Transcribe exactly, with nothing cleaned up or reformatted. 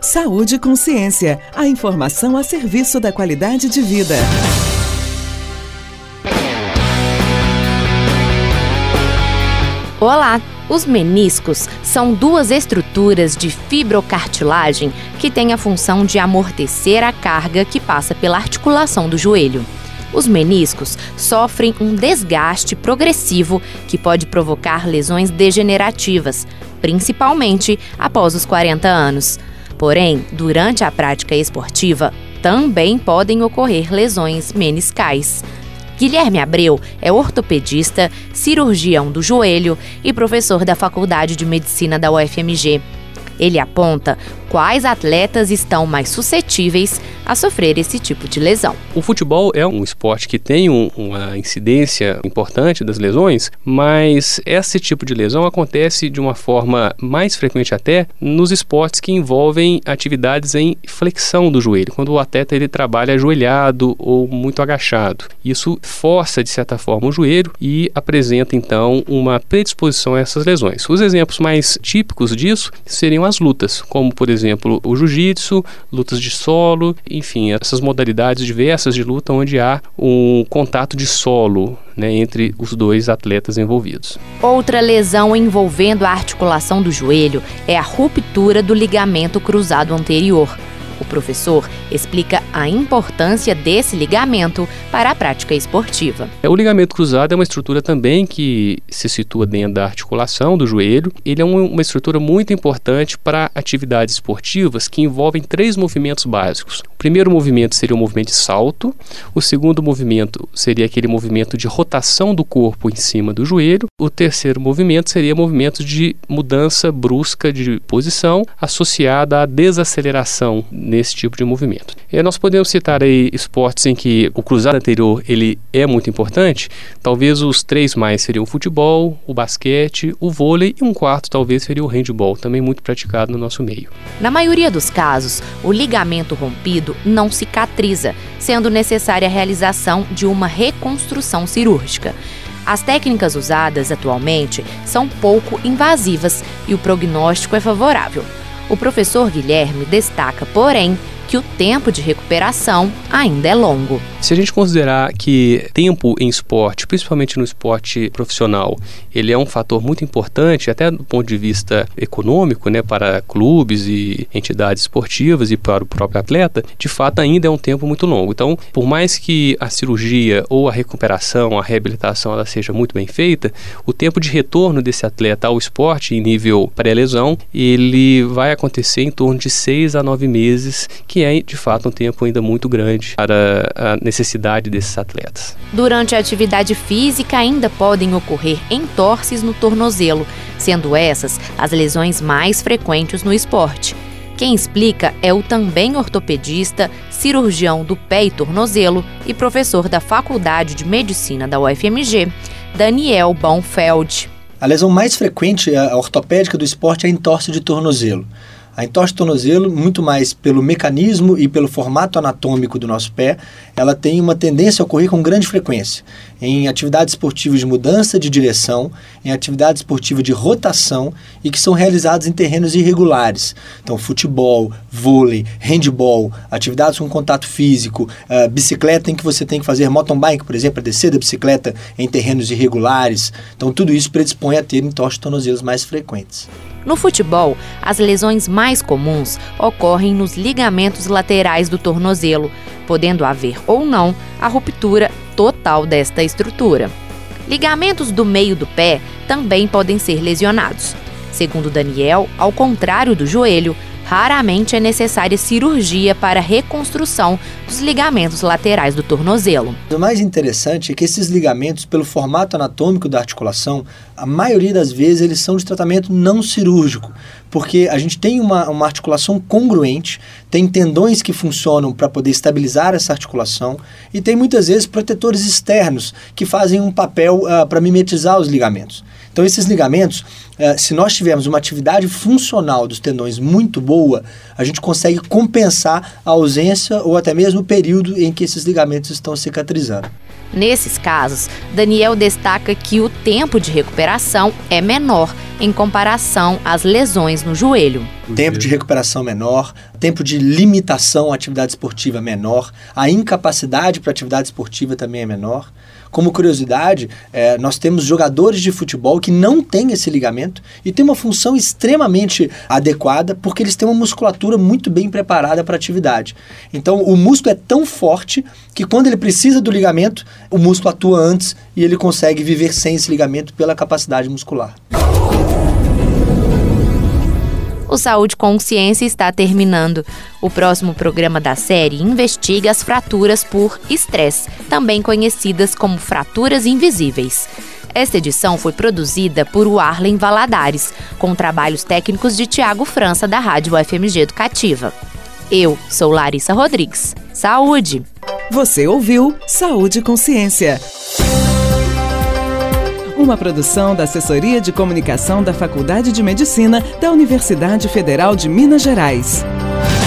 Saúde e Consciência, a informação a serviço da qualidade de vida. Olá! Os meniscos são duas estruturas de fibrocartilagem que têm a função de amortecer a carga que passa pela articulação do joelho. Os meniscos sofrem um desgaste progressivo que pode provocar lesões degenerativas, principalmente após os quarenta anos. Porém, durante a prática esportiva, também podem ocorrer lesões meniscais. Guilherme Abreu é ortopedista, cirurgião do joelho e professor da Faculdade de Medicina da U F M G. Ele aponta quais atletas estão mais suscetíveis a sofrer esse tipo de lesão. O futebol é um esporte que tem um, uma incidência importante das lesões, mas esse tipo de lesão acontece de uma forma mais frequente até nos esportes que envolvem atividades em flexão do joelho, quando o atleta ele trabalha ajoelhado ou muito agachado. Isso força, de certa forma, o joelho e apresenta, então, uma predisposição a essas lesões. Os exemplos mais típicos disso seriam as lutas, como, por exemplo, o jiu-jitsu, lutas de solo, enfim, essas modalidades diversas de luta onde há um contato de solo, né, entre os dois atletas envolvidos. Outra lesão envolvendo a articulação do joelho é a ruptura do ligamento cruzado anterior. O professor explica a importância desse ligamento para a prática esportiva. O ligamento cruzado é uma estrutura também que se situa dentro da articulação do joelho. Ele é uma estrutura muito importante para atividades esportivas que envolvem três movimentos básicos. O primeiro movimento seria o movimento de salto, o segundo movimento seria aquele movimento de rotação do corpo em cima do joelho, o terceiro movimento seria o movimento de mudança brusca de posição associada à desaceleração nesse tipo de movimento. E nós podemos citar aí esportes em que o cruzado anterior ele é muito importante. Talvez os três mais seriam o futebol, o basquete, o vôlei e um quarto talvez seria o handebol, também muito praticado no nosso meio. Na maioria dos casos, o ligamento rompido não cicatriza, sendo necessária a realização de uma reconstrução cirúrgica. As técnicas usadas atualmente são pouco invasivas e o prognóstico é favorável. O professor Guilherme destaca, porém, que o tempo de recuperação ainda é longo. Se a gente considerar que tempo em esporte, principalmente no esporte profissional, ele é um fator muito importante, até do ponto de vista econômico, né, para clubes e entidades esportivas e para o próprio atleta, de fato ainda é um tempo muito longo. Então, por mais que a cirurgia ou a recuperação, a reabilitação, ela seja muito bem feita, o tempo de retorno desse atleta ao esporte em nível pré-lesão, ele vai acontecer em torno de seis a nove meses, que é, de fato, um tempo ainda muito grande para a necessidade desses atletas. Durante a atividade física, ainda podem ocorrer entorses no tornozelo, sendo essas as lesões mais frequentes no esporte. Quem explica é o também ortopedista, cirurgião do pé e tornozelo e professor da Faculdade de Medicina da U F M G, Daniel Baumfeld. A lesão mais frequente, a ortopédica do esporte, é a entorse de tornozelo. A entorse de tornozelo, muito mais pelo mecanismo e pelo formato anatômico do nosso pé, ela tem uma tendência a ocorrer com grande frequência em atividades esportivas de mudança de direção, em atividades esportivas de rotação e que são realizadas em terrenos irregulares. Então, futebol, vôlei, handebol, atividades com contato físico, uh, bicicleta em que você tem que fazer mountain bike, por exemplo, a descer da bicicleta em terrenos irregulares. Então, tudo isso predispõe a ter entorse de tornozelos mais frequentes. No futebol, as lesões mais comuns ocorrem nos ligamentos laterais do tornozelo, podendo haver ou não a ruptura total desta estrutura. Ligamentos do meio do pé também podem ser lesionados. Segundo Daniel, ao contrário do joelho, raramente é necessária cirurgia para a reconstrução dos ligamentos laterais do tornozelo. O mais interessante é que esses ligamentos, pelo formato anatômico da articulação, a maioria das vezes eles são de tratamento não cirúrgico, porque a gente tem uma, uma articulação congruente, tem tendões que funcionam para poder estabilizar essa articulação e tem muitas vezes protetores externos que fazem um papel uh, para mimetizar os ligamentos. Então, esses ligamentos, eh, se nós tivermos uma atividade funcional dos tendões muito boa, a gente consegue compensar a ausência ou até mesmo o período em que esses ligamentos estão cicatrizando. Nesses casos, Daniel destaca que o tempo de recuperação é menor em comparação às lesões no joelho. Tempo de recuperação menor, tempo de limitação à atividade esportiva menor, a incapacidade para atividade esportiva também é menor. Como curiosidade, é, nós temos jogadores de futebol que não têm esse ligamento e têm uma função extremamente adequada porque eles têm uma musculatura muito bem preparada para a atividade. Então, o músculo é tão forte que quando ele precisa do ligamento, o músculo atua antes e ele consegue viver sem esse ligamento pela capacidade muscular. O Saúde com Ciência está terminando. O próximo programa da série investiga as fraturas por estresse, também conhecidas como fraturas invisíveis. Esta edição foi produzida por Warlen Valadares, com trabalhos técnicos de Tiago França, da Rádio U F M G Educativa. Eu sou Larissa Rodrigues. Saúde! Você ouviu Saúde com Ciência. Uma produção da Assessoria de Comunicação da Faculdade de Medicina da Universidade Federal de Minas Gerais.